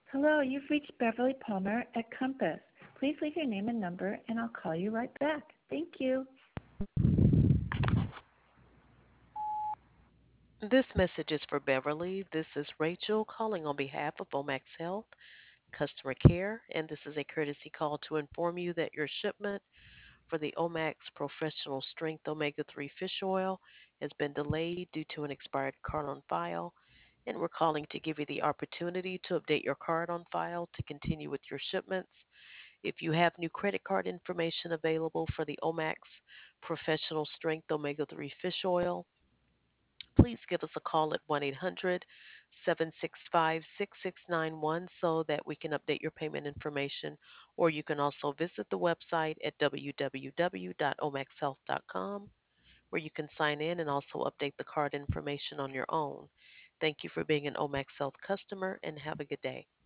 Hello, you've reached Beverly Palmer at Compass. Please leave your name and number, and I'll call you right back. Thank you. This message is for Beverly. This is Rachel calling on behalf of Omax Health Customer Care, and this is a courtesy call to inform you that your shipment for the Omax Professional Strength Omega 3 fish oil has been delayed due to an expired card on file, and we're calling to give you the opportunity to update your card on file to continue with your shipments. If you have new credit card information available for the Omax Professional Strength Omega 3 fish oil, please give us a call at 1 800 765 6691 so that we can update your payment information. Or you can also visit the website at www.omaxhealth.com where you can sign in and also update the card information on your own. Thank you for being an Omax Health customer and have a good day.